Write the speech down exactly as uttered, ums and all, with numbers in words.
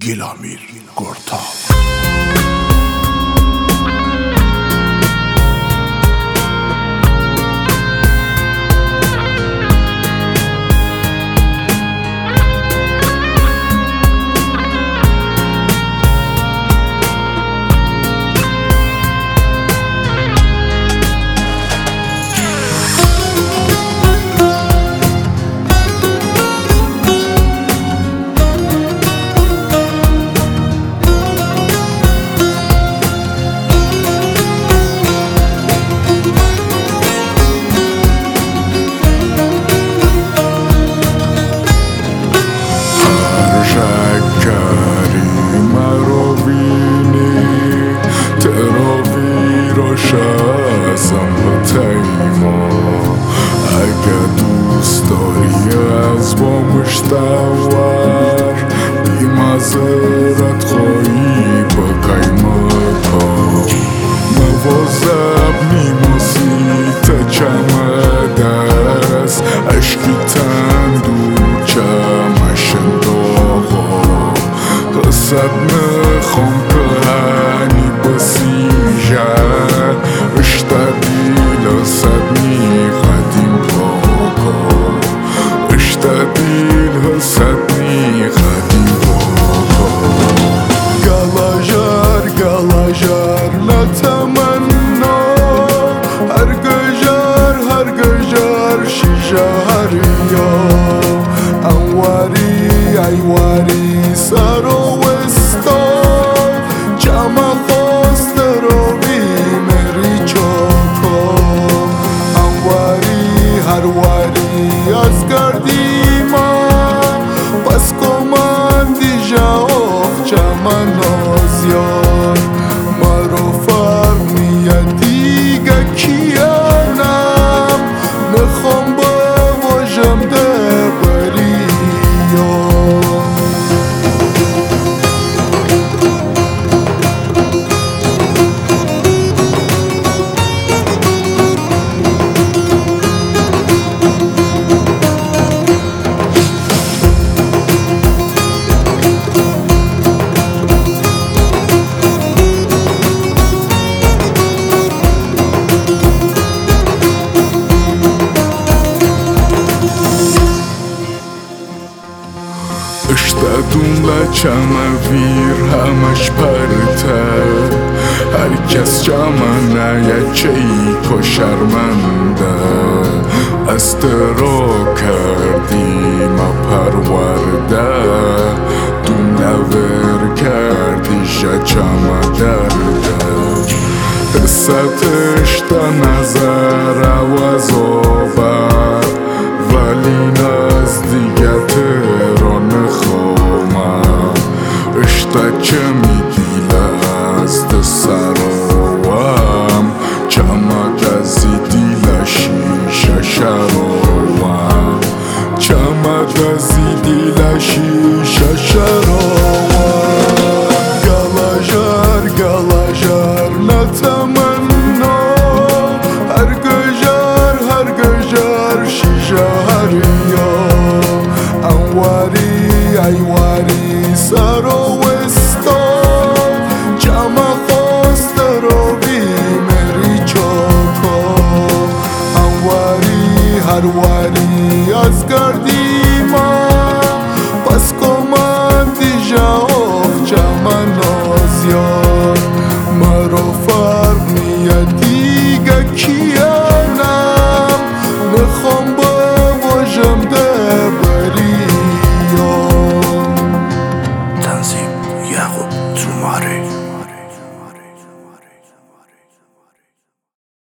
گیلامیر گورتا. اگه دوست داری از با مشتور بی مذارت خواهی بقای مکا موازب میموسی تا چمد است اشکی تندو چمشن داغا قصد میخوام پهنی بسیجن اشتبیل صد میقدیم باقا اشتبیل صد میقدیم باقا گلاجر گلاجر نتمنا هر گجر هر گجر شیشه هریا انواری ایواری سر و وستا جمع خواست رو بیمری چاکا انواری هرواری از گردی من پس کمان دیجا اخ جمع نازیار مرو فرمیه دیگه کیانم نخوام با واجم ده بری اشتدون لچم ویر همش پرته هر کس جمع نیه چی که شرمنده استرا کردیم پرورده دون نور کردی شچم درده حساتش تا نظر عوض آور ولی نزدیکت را نخوامم اشتا چه میدیل از سروام چمک از دیل شیشه شروام چمک از دیل شیشه شروام گلاجر گلاجر نتمنا هر گجر هر گجر شیشه هریا انواری ایواری سر و وستا جمع خواست رو بیمری چاکا انواری هرواری از گردی من پس کمان دیجا اخ جمع نازیار مرو فرمیه دیگه کیانم نخوام با واجم ده بری تنظیم یعقوب توماری.